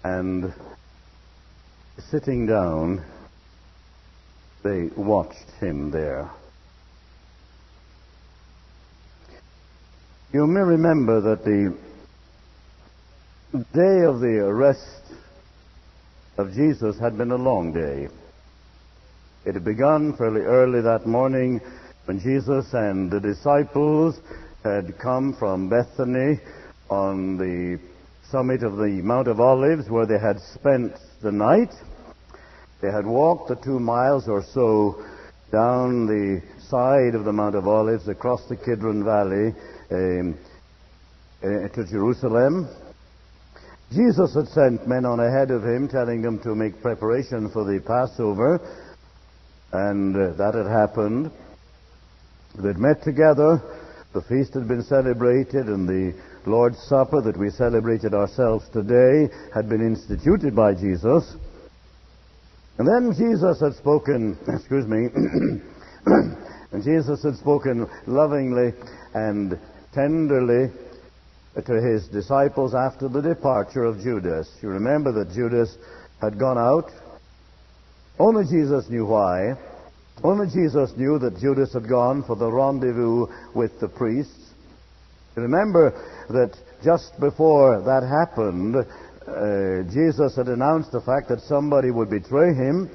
and sitting down, they watched him there. You may remember that the day of the arrest of Jesus had been a long day. It had begun fairly early that morning when Jesus and the disciples had come from Bethany on the summit of the Mount of Olives, where they had spent the night. They had walked the 2 miles or so down the side of the Mount of Olives across the Kidron Valley to Jerusalem. Jesus had sent men on ahead of him, telling them to make preparation for the Passover, and that had happened. They'd met together. The feast had been celebrated, and the Lord's Supper that we celebrated ourselves today had been instituted by Jesus. And then Jesus had spoken, and Jesus had spoken lovingly and tenderly to his disciples after the departure of Judas. You remember that Judas had gone out. Only Jesus knew why. Only Jesus knew that Judas had gone for the rendezvous with the priests. You remember that just before that happened, Jesus had announced the fact that somebody would betray him.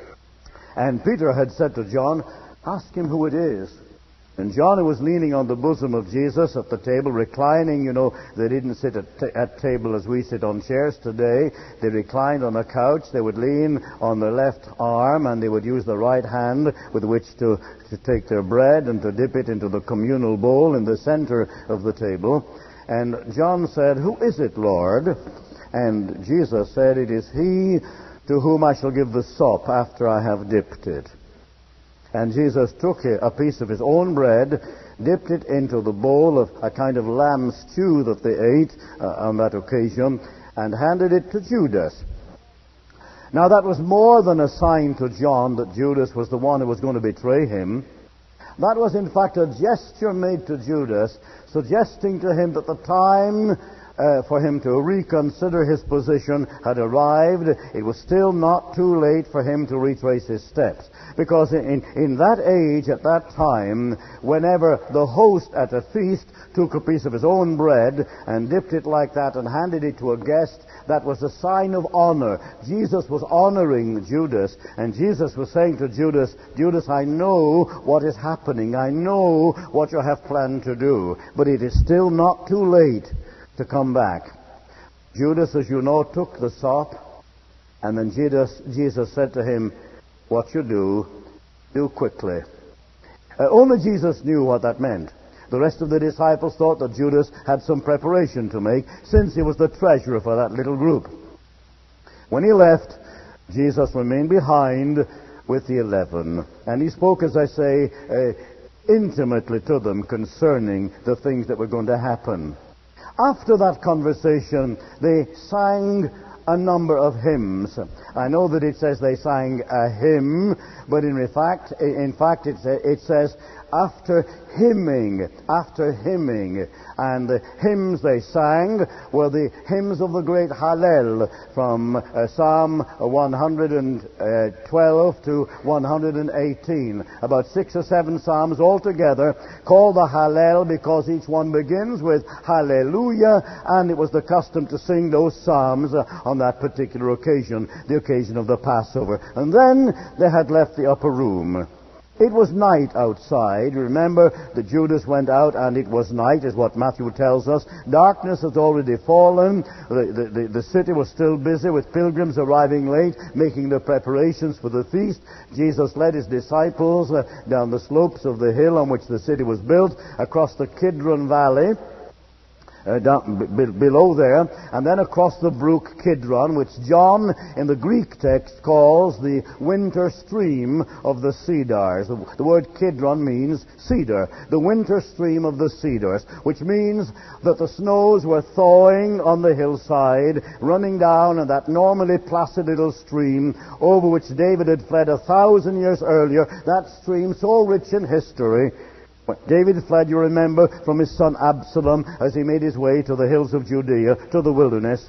And Peter had said to John, "Ask him who it is." And John, who was leaning on the bosom of Jesus at the table, reclining, they didn't sit at table as we sit on chairs today. They reclined on a couch. They would lean on their left arm, and they would use the right hand with which to take their bread and to dip it into the communal bowl in the center of the table. And John said, "Who is it, Lord?" And Jesus said, "It is he to whom I shall give the sop after I have dipped it." And Jesus took a piece of his own bread, dipped it into the bowl of a kind of lamb stew that they ate on that occasion, and handed it to Judas. Now that was more than a sign to John that Judas was the one who was going to betray him. That was in fact a gesture made to Judas, suggesting to him that the time for him to reconsider his position had arrived. It was still not too late for him to retrace his steps. Because in that age, at that time, whenever the host at a feast took a piece of his own bread and dipped it like that and handed it to a guest, that was a sign of honor. Jesus was honoring Judas, and Jesus was saying to Judas, "Judas, I know what is happening. I know what you have planned to do, but it is still not too late to come back." Judas, as you know, took the sop, and then Jesus said to him, "What you do quickly." Only Jesus knew what that meant. The rest of the disciples thought that Judas had some preparation to make, since he was the treasurer for that little group. When he left, Jesus remained behind with the 11, and he spoke, as I say, intimately to them concerning the things that were going to happen. After that conversation, they sang a number of hymns. I know that it says they sang a hymn, but in fact it says after hymning. And the hymns they sang were the hymns of the great Hallel from Psalm 112 to 118. About 6 or 7 psalms altogether, called the Hallel because each one begins with Hallelujah, and it was the custom to sing those psalms on that particular occasion, the occasion of the Passover. And then they had left the upper room. It was night outside. Remember that Judas went out and it was night, is what Matthew tells us. Darkness had already fallen. The city was still busy with pilgrims arriving late, making their preparations for the feast. Jesus led his disciples down the slopes of the hill on which the city was built, across the Kidron Valley, down below there, and then across the brook Kidron, which John in the Greek text calls the winter stream of the cedars. The word Kidron means cedar, the winter stream of the cedars, which means that the snows were thawing on the hillside, running down in that normally placid little stream over which David had fled 1,000 years earlier, that stream so rich in history. David fled, you remember, from his son Absalom as he made his way to the hills of Judea, to the wilderness.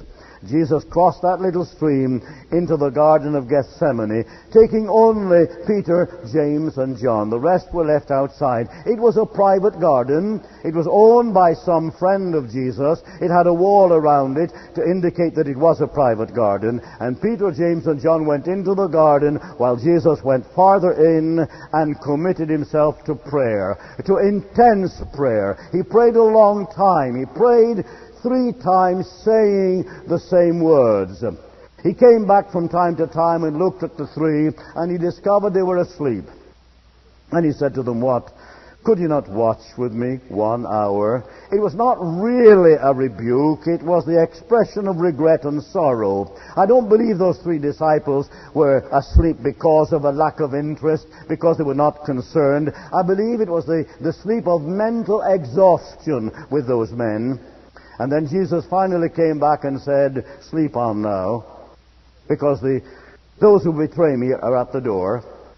Jesus crossed that little stream into the Garden of Gethsemane, taking only Peter, James, and John. The rest were left outside. It was a private garden. It was owned by some friend of Jesus. It had a wall around it to indicate that it was a private garden. And Peter, James, and John went into the garden while Jesus went farther in and committed himself to prayer, to intense prayer. He prayed a long time. He prayed 3 times saying the same words. He came back from time to time and looked at the 3, and he discovered they were asleep. And he said to them, "What? Could you not watch with me 1 hour?" It was not really a rebuke. It was the expression of regret and sorrow. I don't believe those 3 disciples were asleep because of a lack of interest, because they were not concerned. I believe it was the sleep of mental exhaustion with those men. And then Jesus finally came back and said, "Sleep on now, because those who betray me are at the door."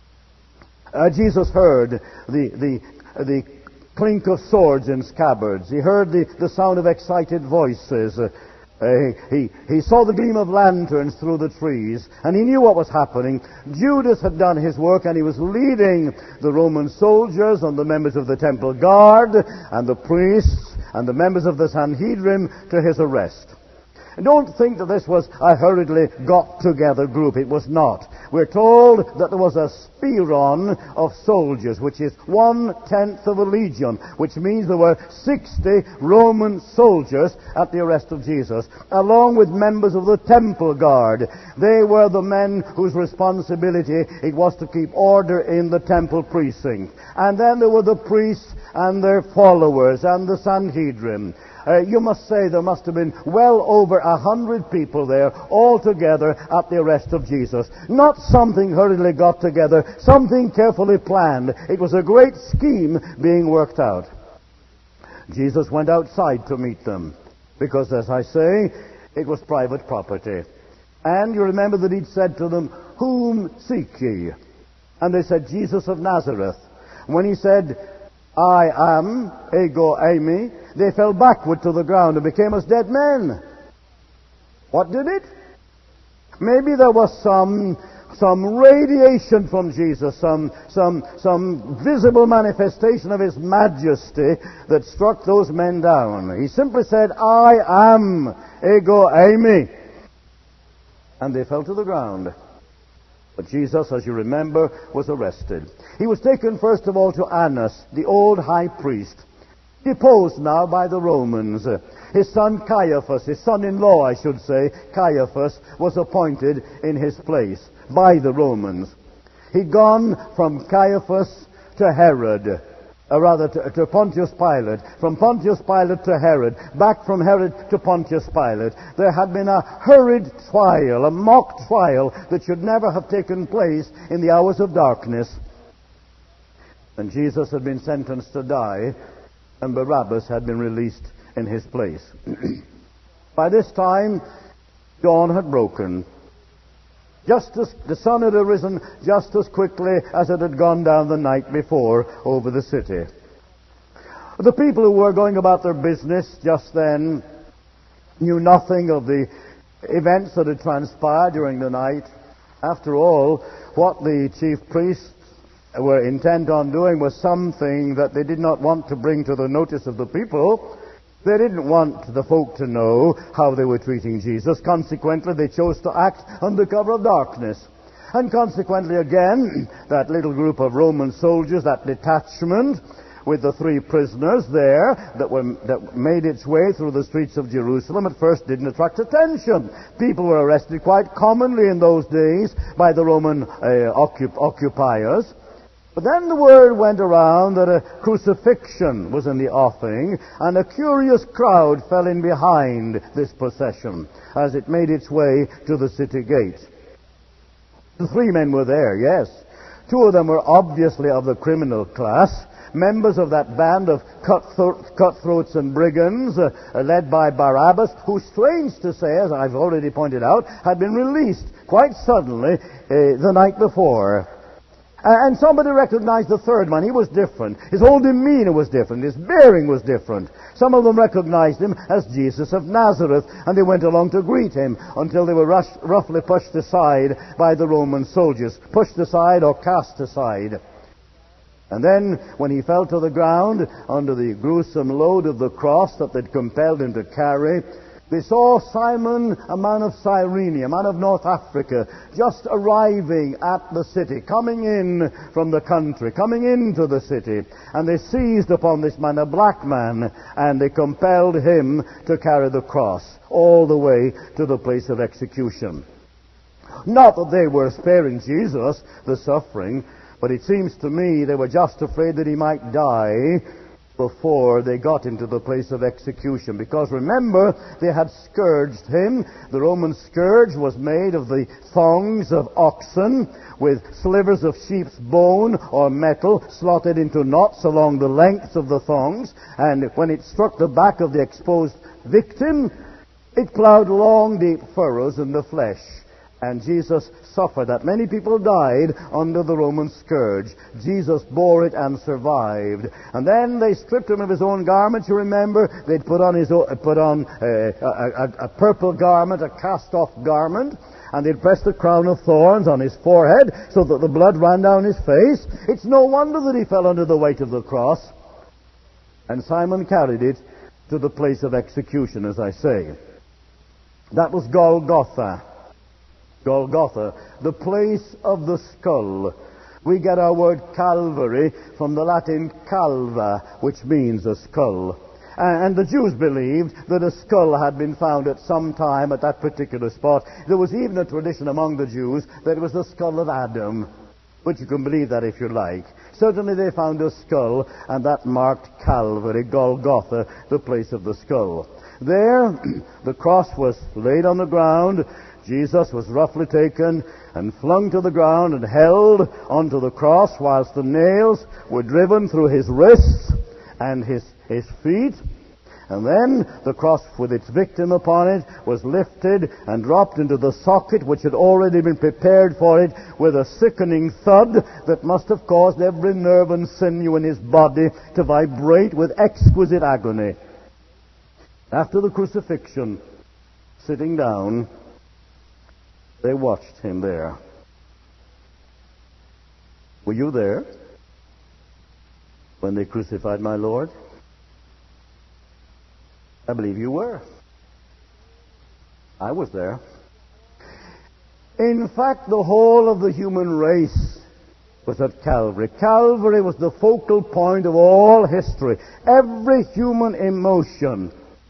Jesus heard the clink of swords in scabbards. He heard the sound of excited voices. He saw the gleam of lanterns through the trees, and he knew what was happening. Judas had done his work, and he was leading the Roman soldiers and the members of the temple guard and the priests and the members of the Sanhedrin to his arrest. And don't think that this was a hurriedly got-together group. It was not. We're told that there was a spiron of soldiers, which is 1/10 of a legion, which means there were 60 Roman soldiers at the arrest of Jesus, along with members of the temple guard. They were the men whose responsibility it was to keep order in the temple precinct. And then there were the priests and their followers and the Sanhedrin. You must say there must have been well over 100 people there, all together at the arrest of Jesus. Not something hurriedly got together, something carefully planned. It was a great scheme being worked out. Jesus went outside to meet them, because, as I say, it was private property. And you remember that he'd said to them, "Whom seek ye?" And they said, "Jesus of Nazareth." When he said, "I am, ego eimi," they fell backward to the ground and became as dead men. What did it? Maybe there was some radiation from Jesus, some visible manifestation of his majesty that struck those men down. He simply said, "I am, ego eimi," and they fell to the ground. But Jesus, as you remember, was arrested. He was taken first of all to Annas, the old high priest, deposed now by the Romans. His son Caiaphas, his son-in-law, I should say, Caiaphas, was appointed in his place by the Romans. He'd gone from Caiaphas to Herod, to Pontius Pilate, from Pontius Pilate to Herod, back from Herod to Pontius Pilate. There had been a hurried trial, a mock trial that should never have taken place in the hours of darkness. And Jesus had been sentenced to die, and Barabbas had been released in his place. By this time, dawn had broken. The sun had arisen just as quickly as it had gone down the night before over the city. The people who were going about their business just then knew nothing of the events that had transpired during the night. After all, what the chief priests were intent on doing was something that they did not want to bring to the notice of the people. They didn't want the folk to know how they were treating Jesus. Consequently, they chose to act under cover of darkness. And consequently, again, that little group of Roman soldiers, that detachment, with the 3 prisoners there that made its way through the streets of Jerusalem, at first didn't attract attention. People were arrested quite commonly in those days by the Roman occupiers. But then the word went around that a crucifixion was in the offing, and a curious crowd fell in behind this procession as it made its way to the city gate. The 3 men were there, yes. 2 of them were obviously of the criminal class, members of that band of cutthroats and brigands led by Barabbas, who, strange to say, as I've already pointed out, had been released quite suddenly the night before. And somebody recognized the third man. He was different. His whole demeanor was different. His bearing was different. Some of them recognized him as Jesus of Nazareth, and they went along to greet him until they were roughly pushed aside by the Roman soldiers. Pushed aside or cast aside. And then, when he fell to the ground under the gruesome load of the cross that they'd compelled him to carry, they saw Simon, a man of Cyrene, a man of North Africa, just arriving at the city, coming in from the country, coming into the city. And they seized upon this man, a black man, and they compelled him to carry the cross all the way to the place of execution. Not that they were sparing Jesus the suffering, but it seems to me they were just afraid that he might die before they got into the place of execution. Because remember, they had scourged him. The Roman scourge was made of the thongs of oxen with slivers of sheep's bone or metal slotted into knots along the length of the thongs. And when it struck the back of the exposed victim, it plowed long, deep furrows in the flesh. And Jesus suffered that. Many people died under the Roman scourge. Jesus bore it and survived. And then they stripped him of his own garments. You remember, they'd put on a purple garment, a cast-off garment, and they'd press the crown of thorns on his forehead so that the blood ran down his face. It's no wonder that he fell under the weight of the cross. And Simon carried it to the place of execution, as I say. That was Golgotha. Golgotha, the place of the skull. We get our word Calvary from the Latin calva, which means a skull. And the Jews believed that a skull had been found at some time at that particular spot. There was even a tradition among the Jews that it was the skull of Adam. But you can believe that if you like. Certainly they found a skull, and that marked Calvary, Golgotha, the place of the skull. There, the cross was laid on the ground. Jesus was roughly taken and flung to the ground and held onto the cross whilst the nails were driven through his wrists and his feet. And then the cross with its victim upon it was lifted and dropped into the socket which had already been prepared for it with a sickening thud that must have caused every nerve and sinew in his body to vibrate with exquisite agony. After the crucifixion, sitting down, they watched him there. Were you there when they crucified my Lord? I believe you were. I was there. In fact, the whole of the human race was at Calvary. Calvary was the focal point of all history. Every human emotion,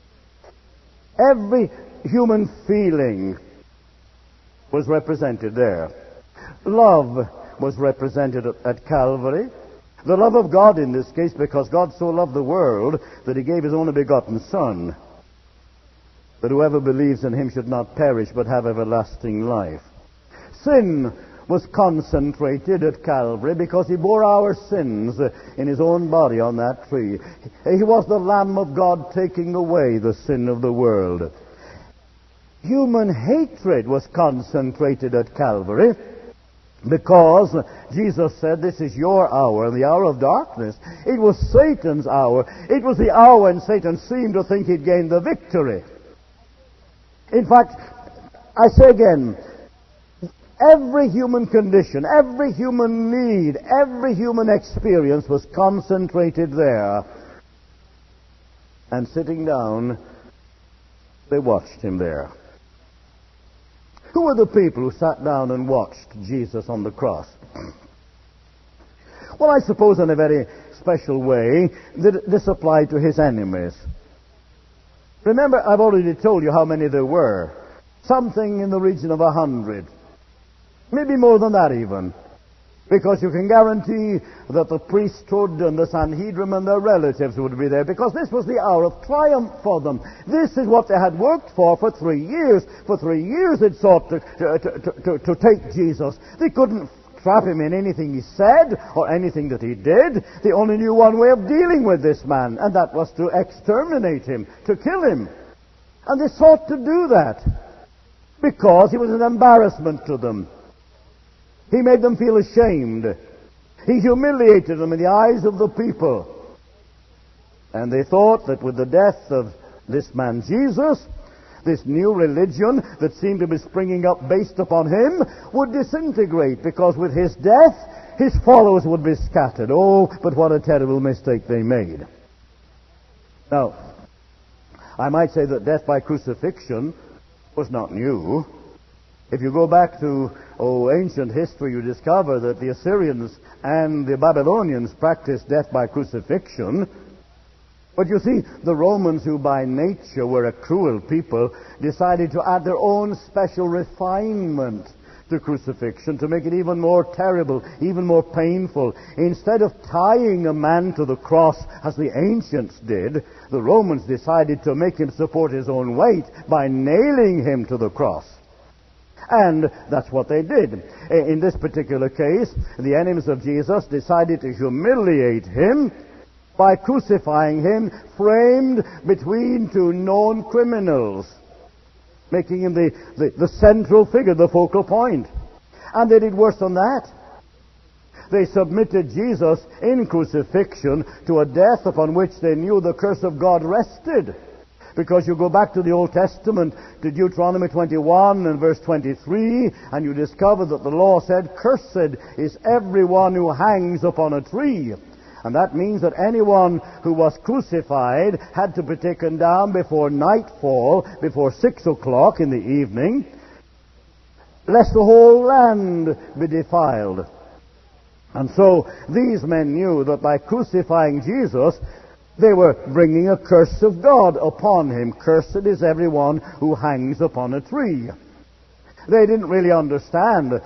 every human feeling was represented there. Love was represented at Calvary. The love of God in this case, because God so loved the world that he gave his only begotten Son, that whoever believes in him should not perish but have everlasting life. Sin was concentrated at Calvary because he bore our sins in his own body on that tree. He was the Lamb of God taking away the sin of the world. Human hatred was concentrated at Calvary because Jesus said, "This is your hour, the hour of darkness." It was Satan's hour. It was the hour when Satan seemed to think he'd gained the victory. In fact, I say again, every human condition, every human need, every human experience was concentrated there. And sitting down, they watched him there. Who were the people who sat down and watched Jesus on the cross? Well, I suppose in a very special way that this applied to his enemies. Remember, I've already told you how many there were. Something in the region of 100. Maybe more than that even. Because you can guarantee that the priesthood and the Sanhedrin and their relatives would be there, because this was the hour of triumph for them. This is what they had worked for 3 years. For 3 years they'd sought to take Jesus. They couldn't trap him in anything he said or anything that he did. They only knew one way of dealing with this man, and that was to exterminate him, to kill him. And they sought to do that because he was an embarrassment to them. He made them feel ashamed. He humiliated them in the eyes of the people. And they thought that with the death of this man Jesus, this new religion that seemed to be springing up based upon him would disintegrate, because with his death, his followers would be scattered. Oh, but what a terrible mistake they made. Now, I might say that death by crucifixion was not new. If you go back to ancient history, you discover that the Assyrians and the Babylonians practiced death by crucifixion. But you see, the Romans, who by nature were a cruel people, decided to add their own special refinement to crucifixion to make it even more terrible, even more painful. Instead of tying a man to the cross as the ancients did, the Romans decided to make him support his own weight by nailing him to the cross. And that's what they did. In this particular case, the enemies of Jesus decided to humiliate him by crucifying him framed between two known criminals, making him the central figure, the focal point. And they did worse than that. They submitted Jesus in crucifixion to a death upon which they knew the curse of God rested. Because you go back to the Old Testament, to Deuteronomy 21 and verse 23, and you discover that the law said, "Cursed is everyone who hangs upon a tree." And that means that anyone who was crucified had to be taken down before nightfall, before 6 o'clock in the evening, lest the whole land be defiled. And so these men knew that by crucifying Jesus, they were bringing a curse of God upon him. Cursed is everyone who hangs upon a tree. They didn't really understand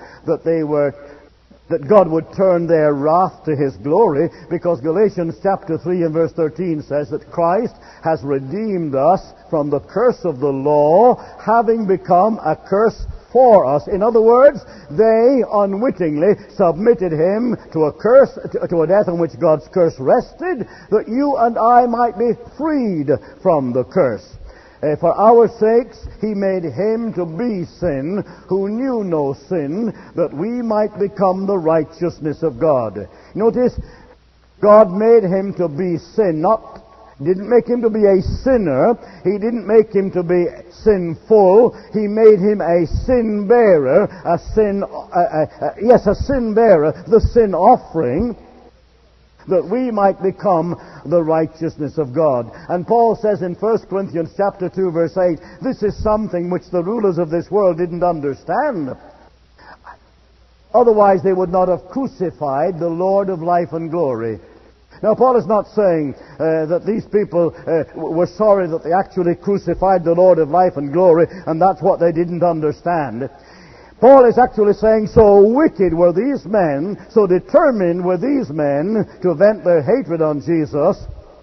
that God would turn their wrath to his glory, because Galatians chapter 3 and verse 13 says that Christ has redeemed us from the curse of the law, having become a curse for us. In other words, they unwittingly submitted him to a curse, to a death on which God's curse rested, that you and I might be freed from the curse. For our sakes, he made him to be sin, who knew no sin, that we might become the righteousness of God. Notice, God made him to be sin, didn't make him to be a sinner. He didn't make him to be sinful. He made him a sin bearer, a sin bearer, the sin offering, that we might become the righteousness of God. And Paul says in 1 Corinthians chapter 2 verse 8, this is something which the rulers of this world didn't understand. Otherwise they would not have crucified the Lord of life and glory. Now Paul is not saying that these people were sorry that they actually crucified the Lord of life and glory, and that's what they didn't understand. Paul is actually saying, so wicked were these men, so determined were these men to vent their hatred on Jesus,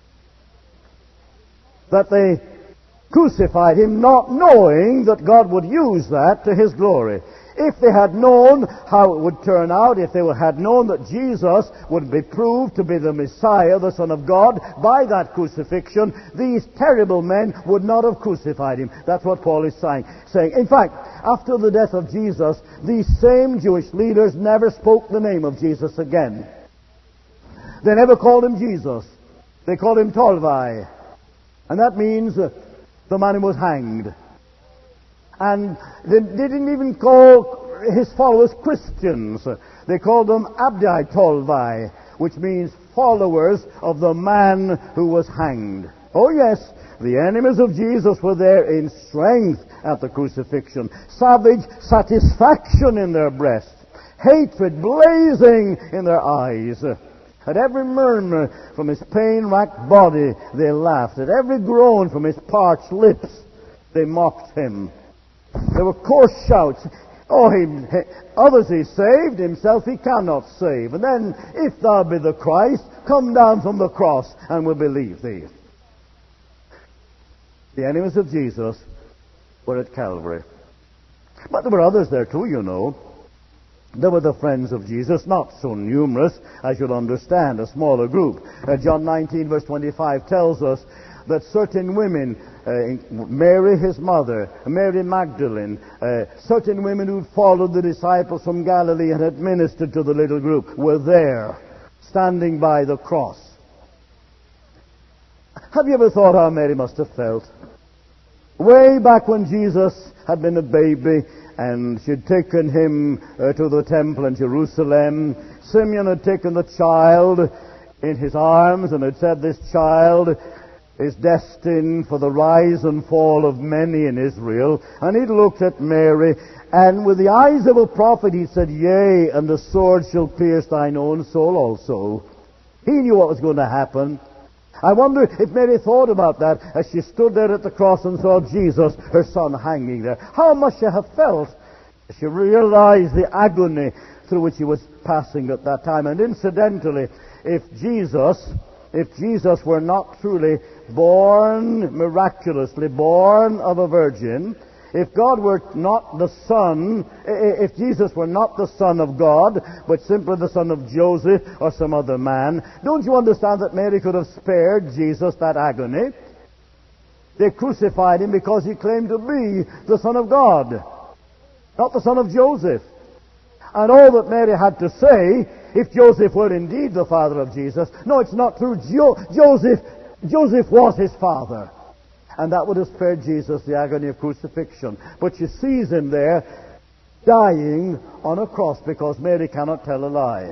that they crucified him, not knowing that God would use that to his glory. If they had known how it would turn out, if they had known that Jesus would be proved to be the Messiah, the Son of God, by that crucifixion, these terrible men would not have crucified him. That's what Paul is saying. In fact, after the death of Jesus, these same Jewish leaders never spoke the name of Jesus again. They never called him Jesus. They called him Tolvai. And that means the man who was hanged. And they didn't even call his followers Christians. They called them Abdai Tolvai, which means followers of the man who was hanged. Oh yes, the enemies of Jesus were there in strength at the crucifixion. Savage satisfaction in their breasts. Hatred blazing in their eyes. At every murmur from his pain-racked body, they laughed. At every groan from his parched lips, they mocked him. There were coarse shouts. Others he saved, himself he cannot save. And then, if thou be the Christ, come down from the cross, and we'll believe thee. The enemies of Jesus were at Calvary. But there were others there too, you know. There were the friends of Jesus, not so numerous as you'll understand, a smaller group. John 19 verse 25 tells us that certain women, Mary his mother, Mary Magdalene, certain women who'd followed the disciples from Galilee and had ministered to the little group, were there. standing by the cross. Have you ever thought how Mary must have felt? Way back when Jesus had been a baby and she'd taken him to the temple in Jerusalem, Simeon had taken the child in his arms and had said, this child is destined for the rise and fall of many in Israel. And he'd looked at Mary, and with the eyes of a prophet he said, yea, and the sword shall pierce thine own soul also. He knew what was going to happen. I wonder if Mary thought about that as she stood there at the cross and saw Jesus, her son, hanging there. How must she have felt? She realized the agony through which he was passing at that time. And incidentally, if Jesus were not truly born, miraculously born of a virgin, if God were not the Son, if Jesus were not the Son of God, but simply the son of Joseph or some other man, don't you understand that Mary could have spared Jesus that agony? They crucified him because he claimed to be the Son of God, not the son of Joseph. And all that Mary had to say, if Joseph were indeed the father of Jesus, no, it's not true. Joseph was his father. And that would have spared Jesus the agony of crucifixion. But she sees him there dying on a cross because Mary cannot tell a lie.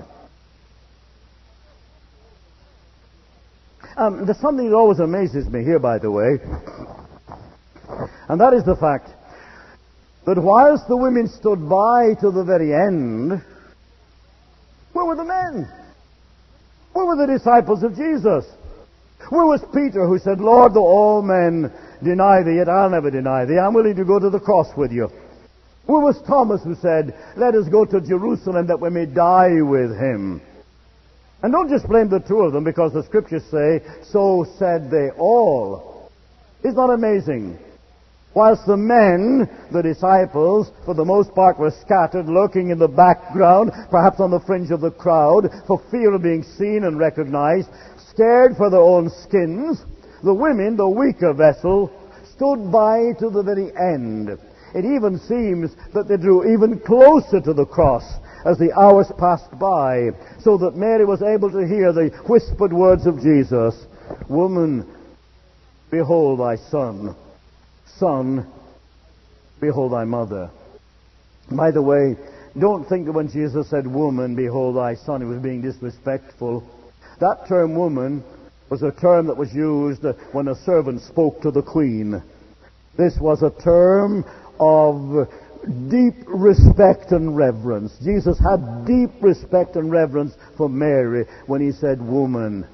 There's something that always amazes me here, by the way, and that is the fact that whilst the women stood by to the very end, where were the men? Where were the disciples of Jesus? Where was Peter, who said, Lord, though all men deny thee, yet I'll never deny thee. I'm willing to go to the cross with you. Where was Thomas, who said, let us go to Jerusalem that we may die with him? And don't just blame the two of them, because the Scriptures say, so said they all. Isn't that amazing? Whilst the men, the disciples, for the most part were scattered, lurking in the background, perhaps on the fringe of the crowd, for fear of being seen and recognized, scared for their own skins, the women, the weaker vessel, stood by to the very end. It even seems that they drew even closer to the cross as the hours passed by, so that Mary was able to hear the whispered words of Jesus, Woman, behold thy son. Son, behold thy mother. By the way, don't think that when Jesus said, Woman, behold thy son, he was being disrespectful. That term, woman, was a term that was used when a servant spoke to the queen. This was a term of deep respect and reverence. Jesus had deep respect and reverence for Mary when he said, Woman,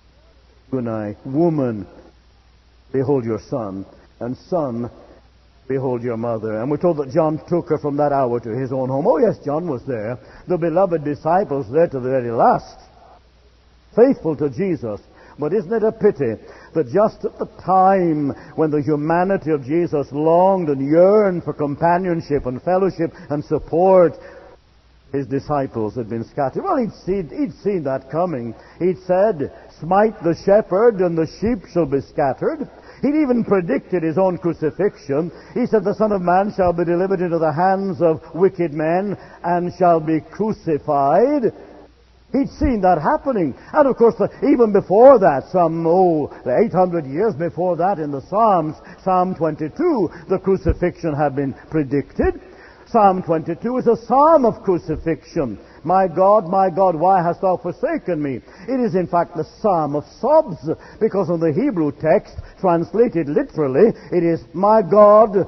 woman, behold your son, and son, behold your mother. And we're told that John took her from that hour to his own home. Oh yes, John was there. The beloved disciples there to the very last, faithful to Jesus. But isn't it a pity that just at the time when the humanity of Jesus longed and yearned for companionship and fellowship and support, his disciples had been scattered? Well, he'd seen that coming. He'd said, Smite the shepherd and the sheep shall be scattered. He'd even predicted his own crucifixion. He said, the Son of Man shall be delivered into the hands of wicked men and shall be crucified. He'd seen that happening. And of course, even before that, some 800 years before that in the Psalms, Psalm 22, the crucifixion had been predicted. Psalm 22 is a psalm of crucifixion. My God, why hast thou forsaken me? It is in fact the psalm of sobs, because in the Hebrew text, translated literally, it is, my God,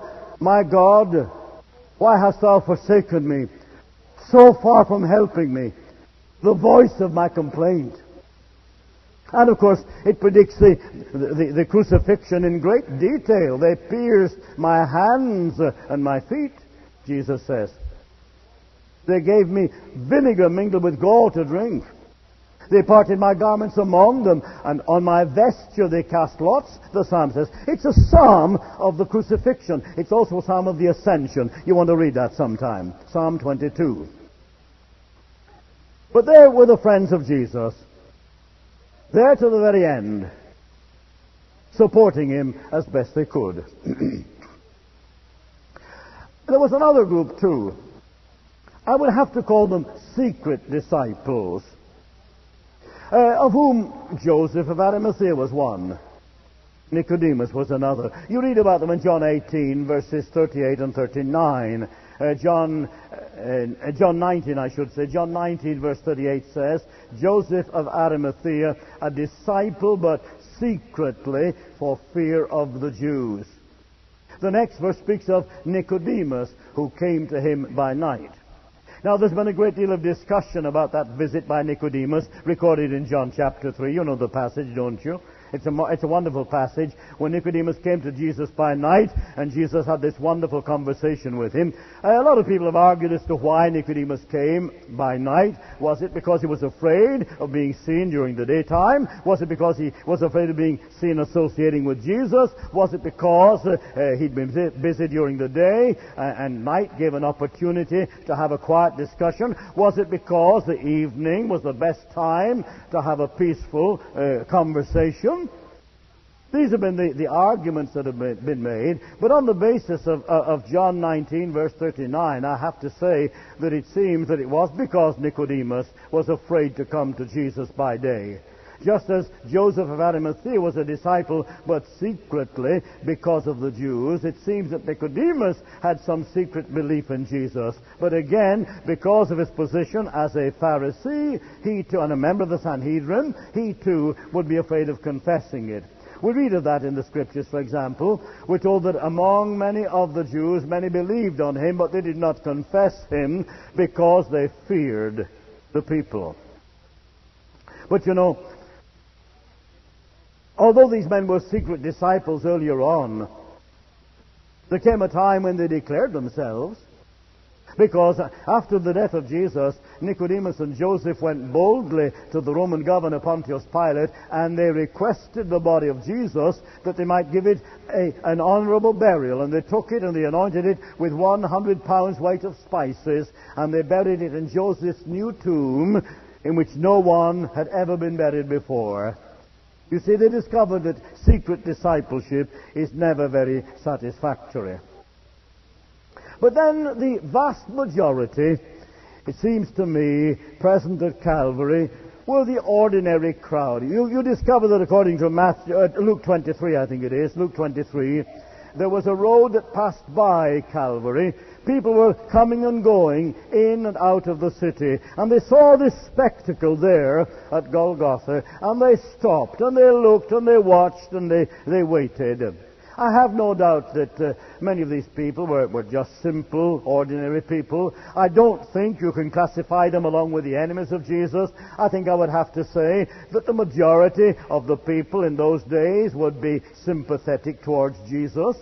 why hast thou forsaken me? So far from helping me. The voice of my complaint. And of course, it predicts the crucifixion in great detail. They pierced my hands and my feet, Jesus says. They gave me vinegar mingled with gall to drink. They parted my garments among them, and on my vesture they cast lots, the psalm says. It's a psalm of the crucifixion. It's also a psalm of the ascension. You want to read that sometime. Psalm 22. But there were the friends of Jesus, there to the very end, supporting him as best they could. There was another group too. I would have to call them secret disciples. of whom Joseph of Arimathea was one. Nicodemus was another. You read about them in John 18, verses 38 and 39. John 19, I should say. John 19, verse 38 says, Joseph of Arimathea, a disciple, but secretly for fear of the Jews. The next verse speaks of Nicodemus, who came to him by night. Now, there's been a great deal of discussion about that visit by Nicodemus, recorded in John chapter 3. You know the passage, don't you? It's a wonderful passage when Nicodemus came to Jesus by night and Jesus had this wonderful conversation with him. A lot of people have argued as to why Nicodemus came by night. Was it because he was afraid of being seen during the daytime? Was it because he was afraid of being seen associating with Jesus? Was it because he'd been busy during the day and night gave an opportunity to have a quiet discussion? Was it because the evening was the best time to have a peaceful conversation? These have been the arguments that have been made. But on the basis of John 19, verse 39, I have to say that it seems that it was because Nicodemus was afraid to come to Jesus by day. Just as Joseph of Arimathea was a disciple, but secretly because of the Jews, it seems that Nicodemus had some secret belief in Jesus. But again, because of his position as a Pharisee, he too, and a member of the Sanhedrin, he too would be afraid of confessing it. We read of that in the Scriptures, for example. We're told that among many of the Jews, many believed on him, but they did not confess him because they feared the people. But you know, although these men were secret disciples earlier on, there came a time when they declared themselves. Because after the death of Jesus, Nicodemus and Joseph went boldly to the Roman governor Pontius Pilate, and they requested the body of Jesus that they might give it an honorable burial. And they took it and they anointed it with 100 pounds weight of spices, and they buried it in Joseph's new tomb, in which no one had ever been buried before. You see, they discovered that secret discipleship is never very satisfactory. But then the vast majority, it seems to me, present at Calvary, were the ordinary crowd. You discover that according to Luke 23, I think it is, Luke 23, there was a road that passed by Calvary. People were coming and going in and out of the city, and they saw this spectacle there at Golgotha, and they stopped, and they looked, and they watched, and they waited. I have no doubt that many of these people were just simple, ordinary people. I don't think you can classify them along with the enemies of Jesus. I think I would have to say that the majority of the people in those days would be sympathetic towards Jesus.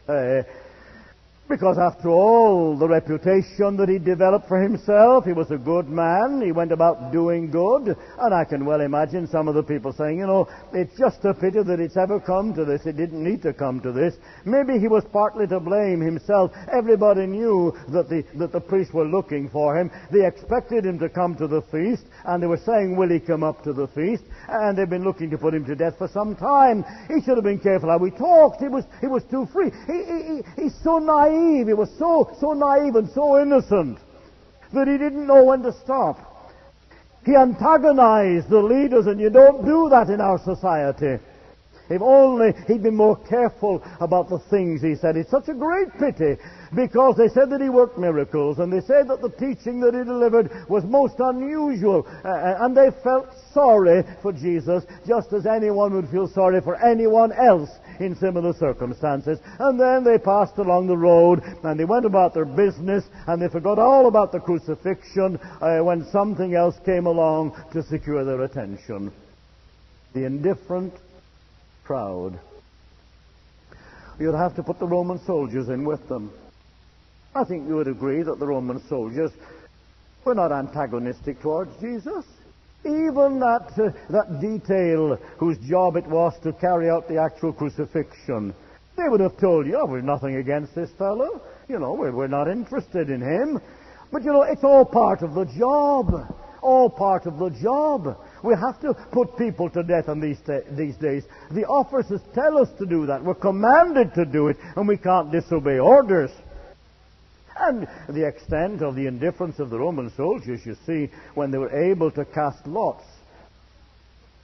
Because after all, the reputation that he developed for himself, he was a good man, he went about doing good, and I can well imagine some of the people saying, you know, it's just a pity that it's ever come to this, it didn't need to come to this. Maybe he was partly to blame himself. Everybody knew that the priests were looking for him. They expected him to come to the feast, and they were saying, will he come up to the feast? And they've been looking to put him to death for some time. He should have been careful how he talked. He was too free. He's so naive. He was so naive and so innocent that he didn't know when to stop. He antagonized the leaders, and you don't do that in our society. If only he'd been more careful about the things he said. It's such a great pity, because they said that he worked miracles, and they said that the teaching that he delivered was most unusual, and they felt sorry for Jesus, just as anyone would feel sorry for anyone else in similar circumstances. And then they passed along the road, and they went about their business, and they forgot all about the crucifixion when something else came along to secure their attention. The indifferent crowd. You'd have to put the Roman soldiers in with them. I think you would agree that the Roman soldiers were not antagonistic towards Jesus. Even that detail whose job it was to carry out the actual crucifixion, they would have told you, oh, we've nothing against this fellow. You know, we're not interested in him. But, you know, it's all part of the job. All part of the job. We have to put people to death on these days. The officers tell us to do that. We're commanded to do it, and we can't disobey orders. And the extent of the indifference of the Roman soldiers, you see, when they were able to cast lots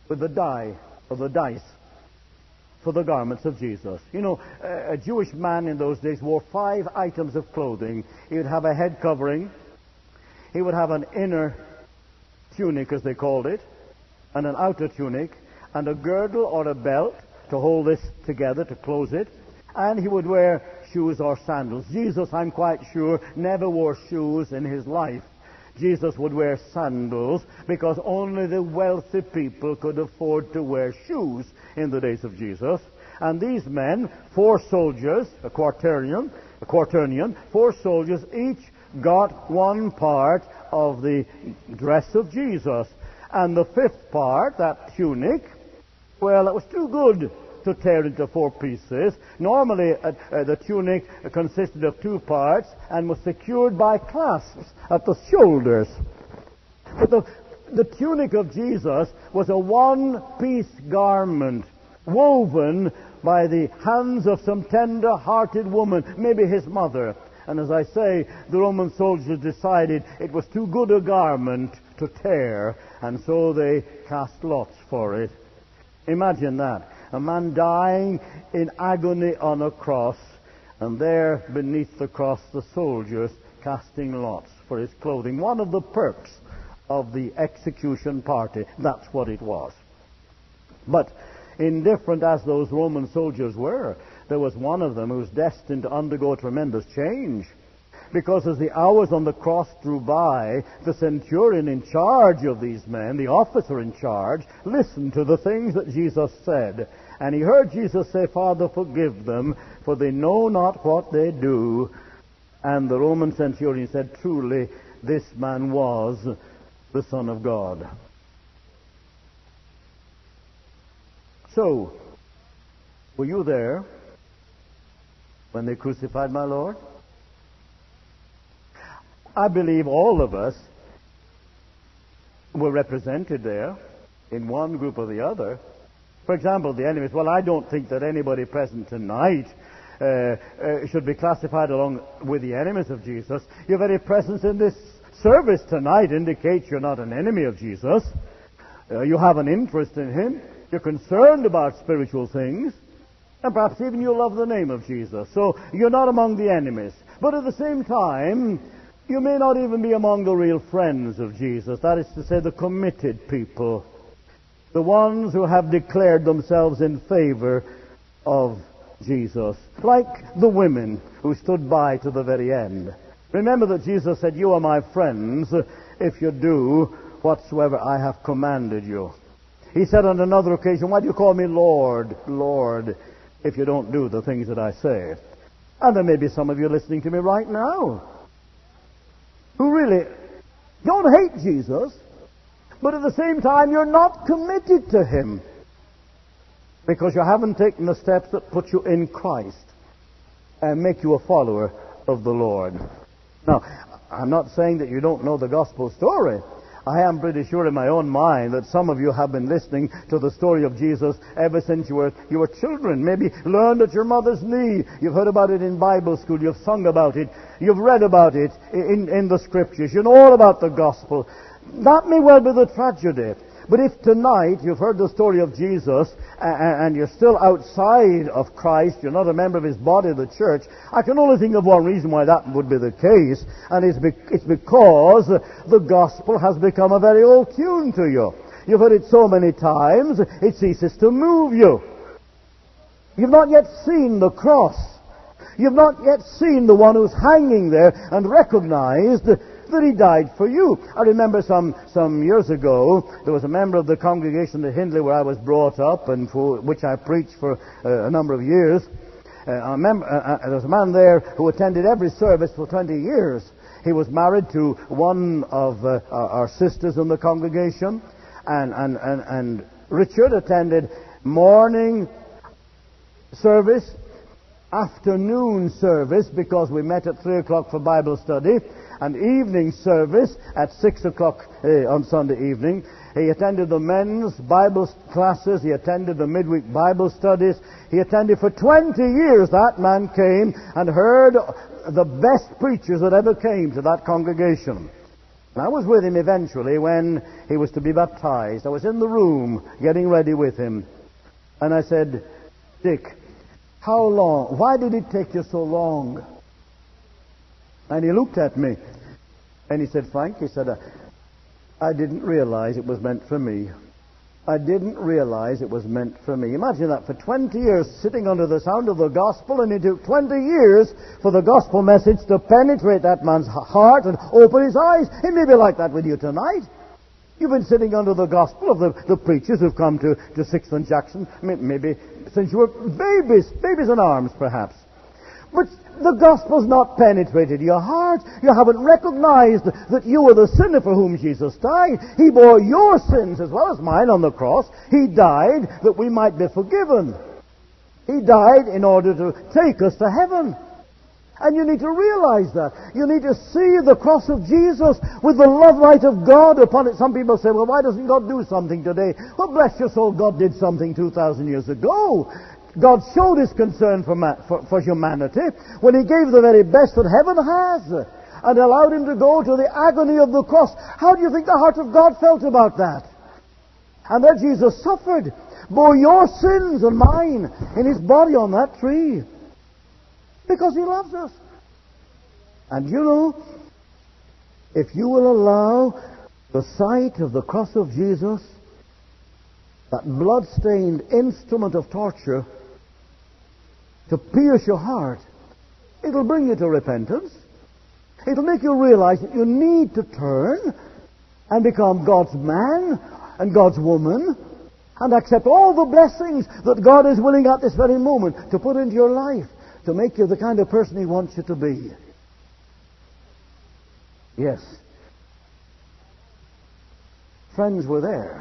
with the die or the dice for the garments of Jesus. You know, a Jewish man in those days wore 5 items of clothing. He would have a head covering. He would have an inner tunic, as they called it, and an outer tunic, and a girdle or a belt to hold this together, to close it. And he would wear shoes or sandals. Jesus, I'm quite sure, never wore shoes in his life. Jesus would wear sandals because only the wealthy people could afford to wear shoes in the days of Jesus. And these men, 4 soldiers, a quaternion, 4 soldiers, each got 1 part of the dress of Jesus. And the 5th part, that tunic, well, it was too good to tear into 4 pieces. Normally, the tunic consisted of 2 parts and was secured by clasps at the shoulders. But the tunic of Jesus was a 1-piece garment woven by the hands of some tender-hearted woman, maybe his mother. And as I say, the Roman soldiers decided it was too good a garment to tear, and so they cast lots for it. Imagine that. A man dying in agony on a cross, and there beneath the cross the soldiers casting lots for his clothing. One of the perks of the execution party. That's what it was. But indifferent as those Roman soldiers were, there was one of them who was destined to undergo tremendous change. Because as the hours on the cross drew by, the centurion in charge of these men, the officer in charge, listened to the things that Jesus said. And he heard Jesus say, "Father, forgive them, for they know not what they do." And the Roman centurion said, "Truly, this man was the Son of God." So, were you there when they crucified my Lord? I believe all of us were represented there in one group or the other. For example, the enemies. Well, I don't think that anybody present tonight should be classified along with the enemies of Jesus. Your very presence in this service tonight indicates you're not an enemy of Jesus. You have an interest in Him. You're concerned about spiritual things. And perhaps even you love the name of Jesus. So you're not among the enemies. But at the same time, you may not even be among the real friends of Jesus. That is to say, the committed people. The ones who have declared themselves in favor of Jesus. Like the women who stood by to the very end. Remember that Jesus said, "You are my friends if you do whatsoever I have commanded you." He said on another occasion, "Why do you call me Lord, Lord, if you don't do the things that I say?" And there may be some of you listening to me right now who really don't hate Jesus, but at the same time you're not committed to Him because you haven't taken the steps that put you in Christ and make you a follower of the Lord. Now, I'm not saying that you don't know the gospel story. I am pretty sure in my own mind that some of you have been listening to the story of Jesus ever since you were children. Maybe learned at your mother's knee. You've heard about it in Bible school. You've sung about it. You've read about it in the Scriptures. You know all about the gospel. That may well be the tragedy. But if tonight you've heard the story of Jesus and you're still outside of Christ, you're not a member of His body, the church, I can only think of one reason why that would be the case, and it's because the gospel has become a very old tune to you. You've heard it so many times, it ceases to move you. You've not yet seen the cross. You've not yet seen the one who's hanging there and recognized that He died for you. I remember some years ago, there was a member of the congregation at Hindley where I was brought up and for which I preached for a number of years. There was a man there who attended every service for 20 years. He was married to one of our sisters in the congregation, and Richard attended morning service, afternoon service, because we met at 3 o'clock for Bible study, and evening service at 6 o'clock on Sunday evening. He attended the men's Bible classes. He attended the midweek Bible studies. He attended for 20 years. That man came and heard the best preachers that ever came to that congregation. And I was with him eventually when he was to be baptized. I was in the room getting ready with him. And I said, Dick, how long? Why did it take you so long? And he looked at me. And he said, Frank, he said, I didn't realize it was meant for me. I didn't realize it was meant for me. Imagine that, for 20 years sitting under the sound of the gospel, and it took 20 years for the gospel message to penetrate that man's heart and open his eyes. It may be like that with you tonight. You've been sitting under the gospel of the preachers who've come to 6th and Jackson, maybe since you were babies in arms perhaps. But the gospel's not penetrated your heart. You haven't recognized that you were the sinner for whom Jesus died. He bore your sins as well as mine on the cross. He died that we might be forgiven. He died in order to take us to heaven. And you need to realize that. You need to see the cross of Jesus with the love light of God upon it. Some people say, well, why doesn't God do something today? Well, bless your soul, God did something 2,000 years ago. God showed his concern for humanity when he gave the very best that heaven has and allowed him to go to the agony of the cross. How do you think the heart of God felt about that? And that Jesus suffered, bore your sins and mine in his body on that tree because he loves us. And you know, if you will allow the sight of the cross of Jesus, that blood-stained instrument of torture, to pierce your heart, it'll bring you to repentance. It'll make you realize that you need to turn and become God's man and God's woman and accept all the blessings that God is willing at this very moment to put into your life to make you the kind of person he wants you to be. Yes. Friends were there,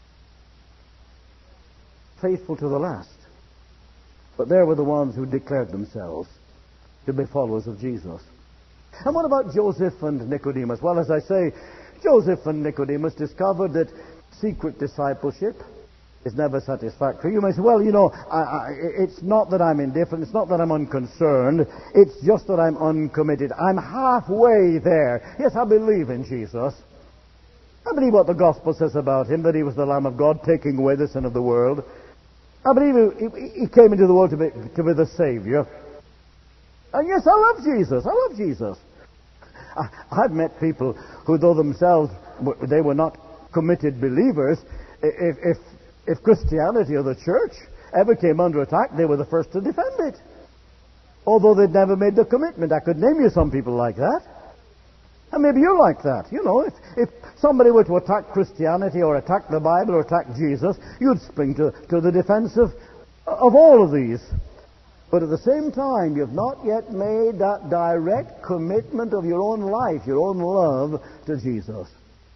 faithful to the last. But there were the ones who declared themselves to be followers of Jesus. And what about Joseph and Nicodemus? Well, as I say, Joseph and Nicodemus discovered that secret discipleship is never satisfactory. You may say, well, you know, it's not that I'm indifferent, it's not that I'm unconcerned, it's just that I'm uncommitted. I'm halfway there. Yes, I believe in Jesus. I believe what the gospel says about him, that he was the Lamb of God taking away the sin of the world. I believe he came into the world to be the Savior. And yes, I love Jesus. I love Jesus. I've met people who, though themselves they were not committed believers, if Christianity or the church ever came under attack, they were the first to defend it. Although they'd never made the commitment. I could name you some people like that. And maybe you're like that. You know, if somebody were to attack Christianity or attack the Bible or attack Jesus, you'd spring to the defense of all of these. But at the same time, you've not yet made that direct commitment of your own life, your own love to Jesus.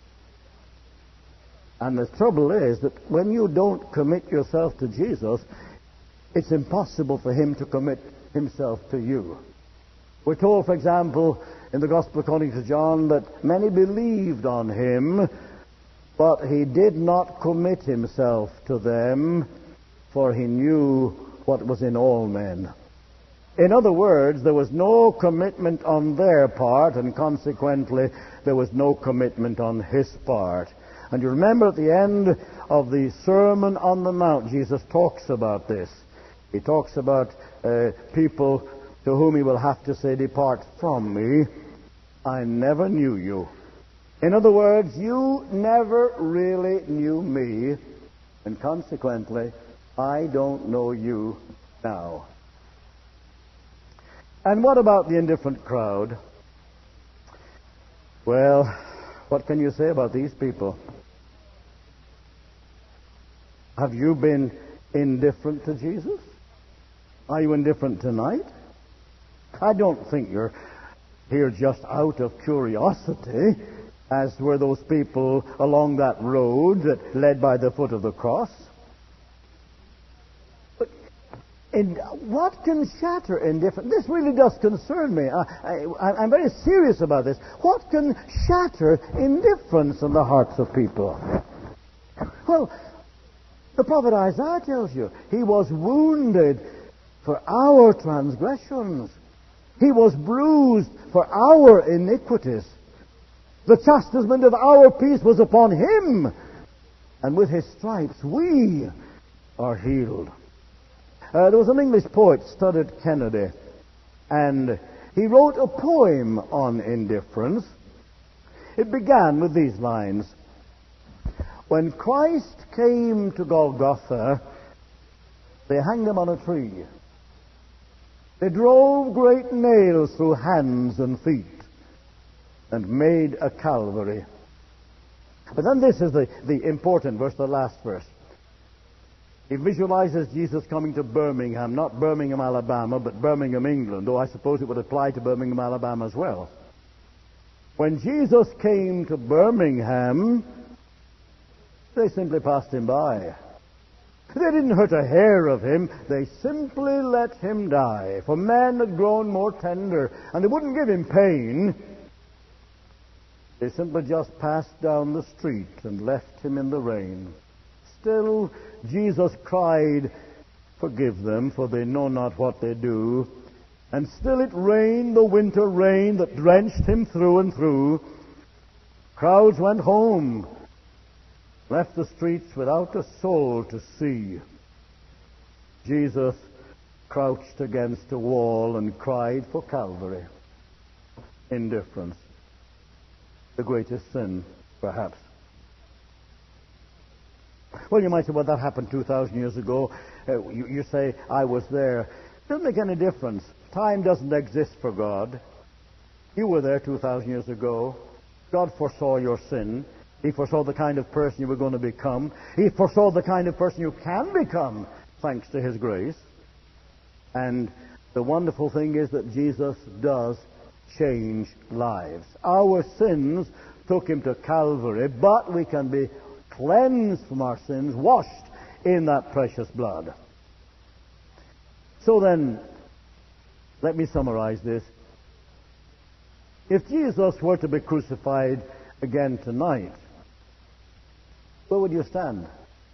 And the trouble is that when you don't commit yourself to Jesus, it's impossible for him to commit himself to you. We're told, for example, in the Gospel according to John, that many believed on him, but he did not commit himself to them, for he knew what was in all men. In other words, there was no commitment on their part, and consequently, there was no commitment on his part. And you remember at the end of the Sermon on the Mount, Jesus talks about this. He talks about people to whom he will have to say, "Depart from me, I never knew you." In other words, you never really knew me, and consequently, I don't know you now. And what about the indifferent crowd? Well, what can you say about these people? Have you been indifferent to Jesus? Are you indifferent tonight? I don't think you're here just out of curiosity, as were those people along that road that led by the foot of the cross. But what can shatter indifference? This really does concern me. I'm very serious about this. What can shatter indifference in the hearts of people? Well, the prophet Isaiah tells you, he was wounded for our transgressions. He was bruised for our iniquities. The chastisement of our peace was upon him, and with his stripes we are healed. There was an English poet, Studdert Kennedy, and he wrote a poem on indifference. It began with these lines: when Christ came to Golgotha, they hanged him on a tree. They drove great nails through hands and feet and made a Calvary. But then this is the important verse, the last verse. He visualizes Jesus coming to Birmingham, not Birmingham, Alabama, but Birmingham, England, though I suppose it would apply to Birmingham, Alabama as well. When Jesus came to Birmingham, they simply passed him by. They didn't hurt a hair of him. They simply let him die. For men had grown more tender, and they wouldn't give him pain. They simply just passed down the street and left him in the rain. Still, Jesus cried, "Forgive them, for they know not what they do." And still it rained, the winter rain that drenched him through and through. Crowds went home, left the streets without a soul to see. Jesus crouched against a wall and cried for Calvary. Indifference. The greatest sin, perhaps. Well, you might say, well, that happened 2,000 years ago. You say, I was there. Doesn't make any difference. Time doesn't exist for God. You were there 2,000 years ago. God foresaw your sin. He foresaw the kind of person you were going to become. He foresaw the kind of person you can become, thanks to his grace. And the wonderful thing is that Jesus does change lives. Our sins took him to Calvary, but we can be cleansed from our sins, washed in that precious blood. So then, let me summarize this. If Jesus were to be crucified again tonight, where would you stand?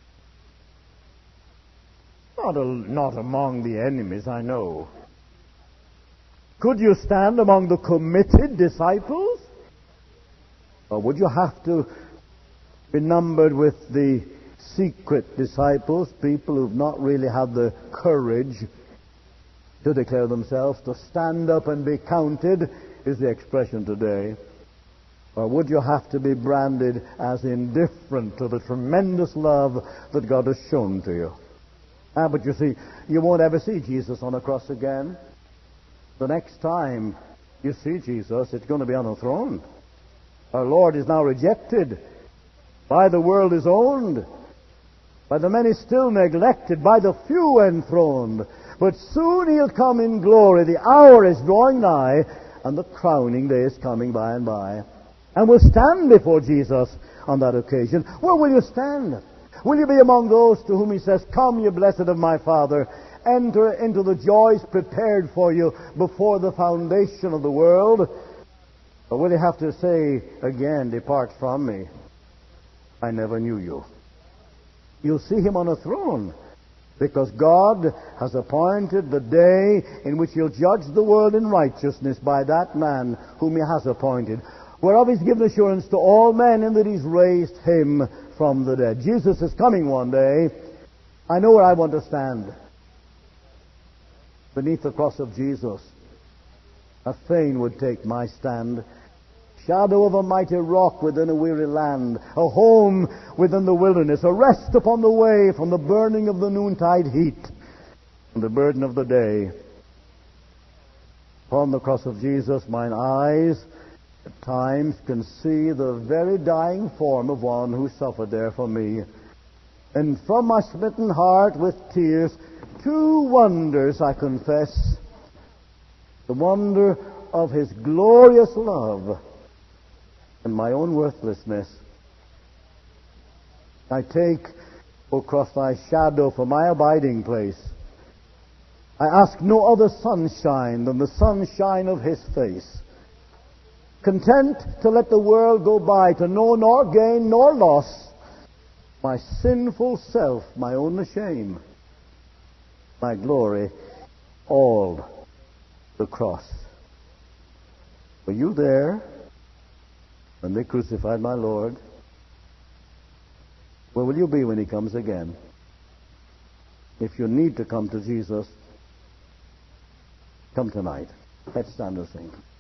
Not among the enemies, I know. Could you stand among the committed disciples? Or would you have to be numbered with the secret disciples, people who've not really had the courage to declare themselves? To stand up and be counted is the expression today. Or would you have to be branded as indifferent to the tremendous love that God has shown to you? But you see, you won't ever see Jesus on a cross again. The next time you see Jesus, it's going to be on a throne. Our Lord is now rejected. By the world is owned. By the many still neglected. By the few enthroned. But soon he'll come in glory. The hour is drawing nigh, and the crowning day is coming by and by. And we'll stand before Jesus on that occasion. Where will you stand? Will you be among those to whom he says, "Come, ye blessed of my Father, enter into the joys prepared for you before the foundation of the world"? Or will you have to say again, "Depart from me, I never knew you"? You'll see him on a throne, because God has appointed the day in which he'll judge the world in righteousness by that man whom he has appointed, whereof he's given assurance to all men, in that he's raised him from the dead. Jesus is coming one day. I know where I want to stand. Beneath the cross of Jesus. I fain would take my stand. Shadow of a mighty rock within a weary land. A home within the wilderness. A rest upon the way from the burning of the noontide heat and the burden of the day. Upon the cross of Jesus, mine eyes at times can see the very dying form of one who suffered there for me. And from my smitten heart with tears, two wonders I confess. The wonder of his glorious love and my own worthlessness. I take, O cross, thy shadow for my abiding place. I ask no other sunshine than the sunshine of his face. Content to let the world go by, to know nor gain nor loss, my sinful self, my only shame, my glory, all the cross. Were you there? when they crucified my Lord. Where will you be when he comes again? If you need to come to Jesus, come tonight. Let's stand and sing.